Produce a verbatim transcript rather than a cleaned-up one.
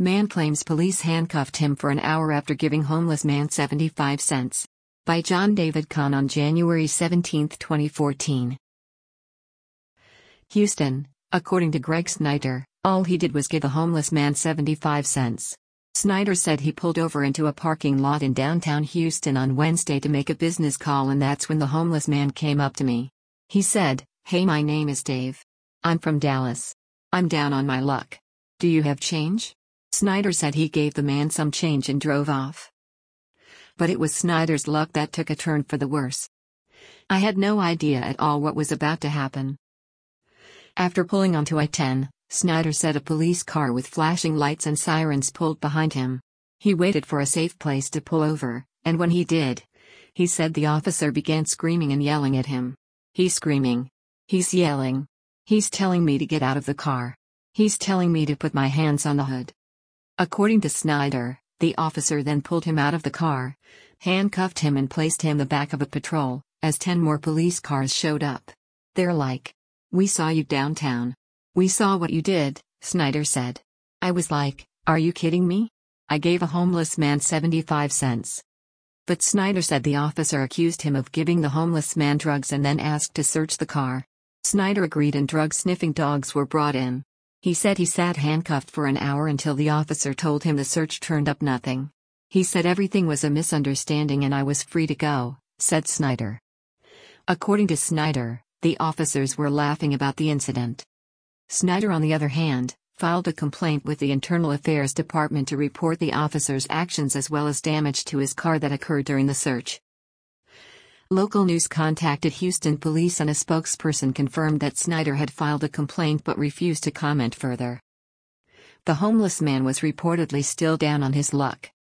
Man claims police handcuffed him for an hour after giving homeless man seventy-five cents. By John David Kahn on January seventeenth, twenty fourteen. Houston, according to Greg Snyder, all he did was give the homeless man seventy-five cents. Snyder said he pulled over into a parking lot in downtown Houston on Wednesday to make a business call, and that's when the homeless man came up to me. He said, "Hey, my name is Dave. I'm from Dallas. I'm down on my luck. Do you have change?" Snyder said he gave the man some change and drove off. But it was Snyder's luck that took a turn for the worse. "I had no idea at all what was about to happen." After pulling onto I ten, Snyder said a police car with flashing lights and sirens pulled behind him. He waited for a safe place to pull over, and when he did, he said the officer began screaming and yelling at him. "He's screaming. He's yelling. He's telling me to get out of the car. He's telling me to put my hands on the hood." According to Snyder, the officer then pulled him out of the car, handcuffed him and placed him in the back of a patrol, as ten more police cars showed up. "They're like, 'We saw you downtown. We saw what you did,'" Snyder said. "I was like, are you kidding me? I gave a homeless man seventy-five cents. But Snyder said the officer accused him of giving the homeless man drugs and then asked to search the car. Snyder agreed and drug-sniffing dogs were brought in. He said he sat handcuffed for an hour until the officer told him the search turned up nothing. "He said everything was a misunderstanding and I was free to go," said Snyder. According to Snyder, the officers were laughing about the incident. Snyder, on the other hand, filed a complaint with the Internal Affairs Department to report the officers' actions as well as damage to his car that occurred during the search. Local news contacted Houston police and a spokesperson confirmed that Snyder had filed a complaint but refused to comment further. The homeless man was reportedly still down on his luck.